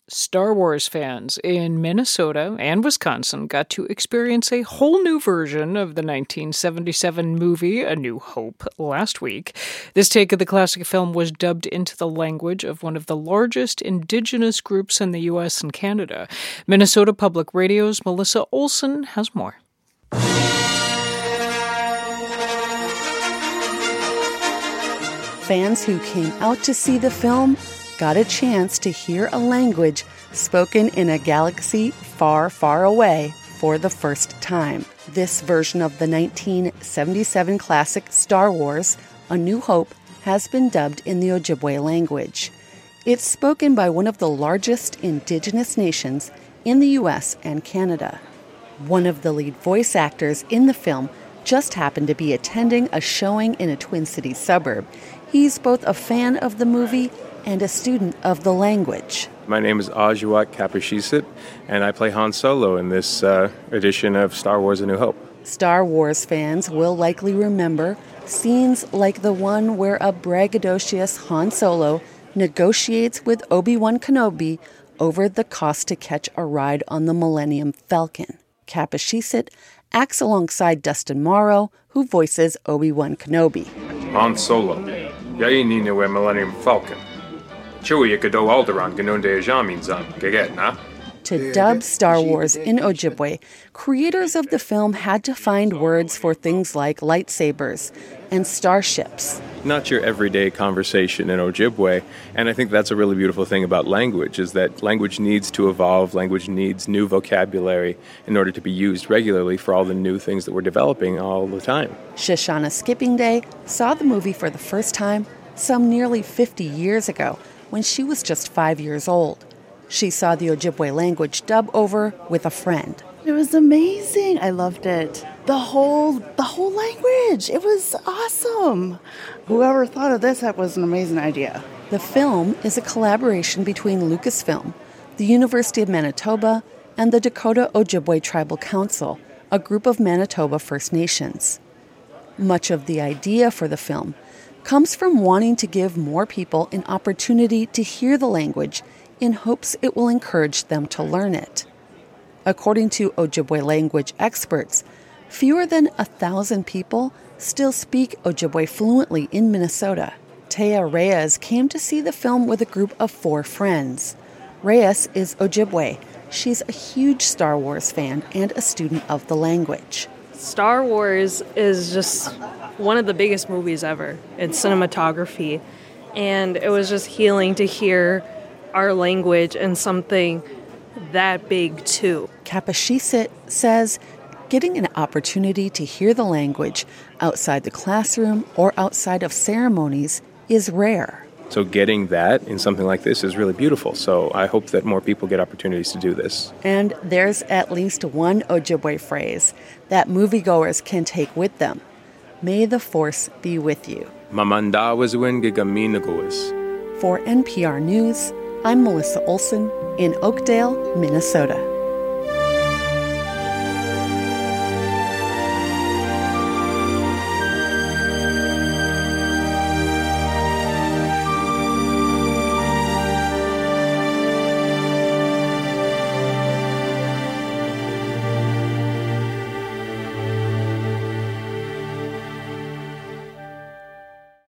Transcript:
Star Wars fans in Minnesota and Wisconsin got to experience a whole new version of the 1977 movie A New Hope last week. This take of the classic film was dubbed into the language of one of the largest indigenous groups in the U.S. and Canada. Minnesota Public Radio's Melissa Olson has more. Fans who came out to see the film got a chance to hear a language spoken in a galaxy far, far away for the first time. This version of the 1977 classic Star Wars, A New Hope, has been dubbed in the Ojibwe language. It's spoken by one of the largest indigenous nations in the U.S. and Canada. One of the lead voice actors in the film just happened to be attending a showing in a Twin Cities suburb. He's both a fan of the movie and a student of the language. My name is Ajuat Kapashisit, and I play Han Solo in this edition of Star Wars A New Hope. Star Wars fans will likely remember scenes like the one where a braggadocious Han Solo negotiates with Obi-Wan Kenobi over the cost to catch a ride on the Millennium Falcon. Kapashisit acts alongside Dustin Morrow, who voices Obi-Wan Kenobi. Han Solo, yaini we Millennium Falcon. Chewie Kado Alderaan Ganunde Jaminzan, Gaget, na? To dub Star Wars in Ojibwe, creators of the film had to find words for things like lightsabers and starships. Not your everyday conversation in Ojibwe, and I think that's a really beautiful thing about language, is that language needs to evolve, language needs new vocabulary in order to be used regularly for all the new things that we're developing all the time. Shoshana Skipping Day saw the movie for the first time some nearly 50 years ago when she was just 5 years old. She saw the Ojibwe language dub over with a friend. It was amazing. I loved it. The whole language. It was awesome. Whoever thought of this, that was an amazing idea. The film is a collaboration between Lucasfilm, the University of Manitoba, and the Dakota Ojibwe Tribal Council, a group of Manitoba First Nations. Much of the idea for the film comes from wanting to give more people an opportunity to hear the language in hopes it will encourage them to learn it. According to Ojibwe language experts, fewer than 1,000 people still speak Ojibwe fluently in Minnesota. Tea Reyes came to see the film with a group of 4 friends. Reyes is Ojibwe. She's a huge Star Wars fan and a student of the language. Star Wars is just one of the biggest movies ever. It's cinematography, and it was just healing to hear our language and something that big too. Kapashisit says getting an opportunity to hear the language outside the classroom or outside of ceremonies is rare. So getting that in something like this is really beautiful. So I hope that more people get opportunities to do this. And there's at least one Ojibwe phrase that moviegoers can take with them. May the Force be with you. Mamandawazwin gigaminagois. For NPR News, I'm Melissa Olson in Oakdale, Minnesota.